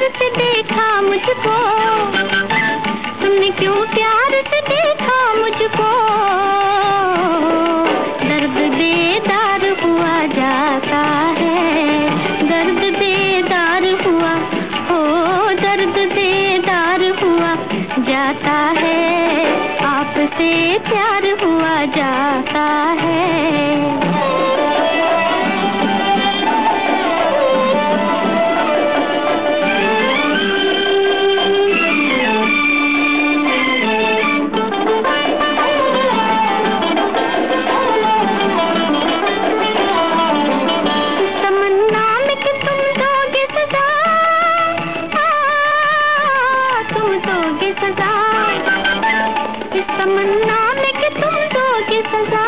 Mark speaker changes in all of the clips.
Speaker 1: प्यार से देखा मुझको, तुमने क्यों प्यार से देखा मुझको। दर्द बेदार हुआ जाता है, दर्द बेदार हुआ, हो दर्द बेदार हुआ जाता है, आपसे प्यार हुआ जाता है। तमन्ना में कि तुम दोगे सजा,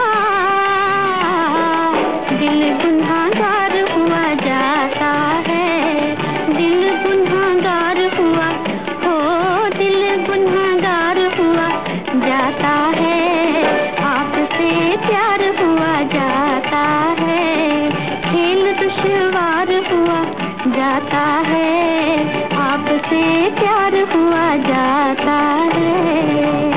Speaker 1: दिल गुनहगार हुआ जाता है, दिल गुनहगार हुआ, हो दिल गुनहगार हुआ जाता है, आपसे प्यार हुआ जाता है, खेल दुश्वार हुआ जाता है, आपसे प्यार हुआ जाता है।